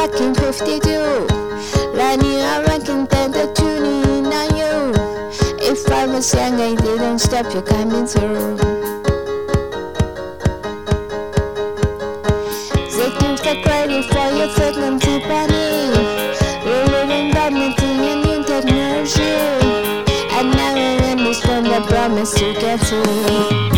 in 52. Running around can tell the tuning on you. If I was young, I didn't stop you coming through. They give the credit for your frequency bunny. Living badminton and new technology. And now I understand the promise to get to.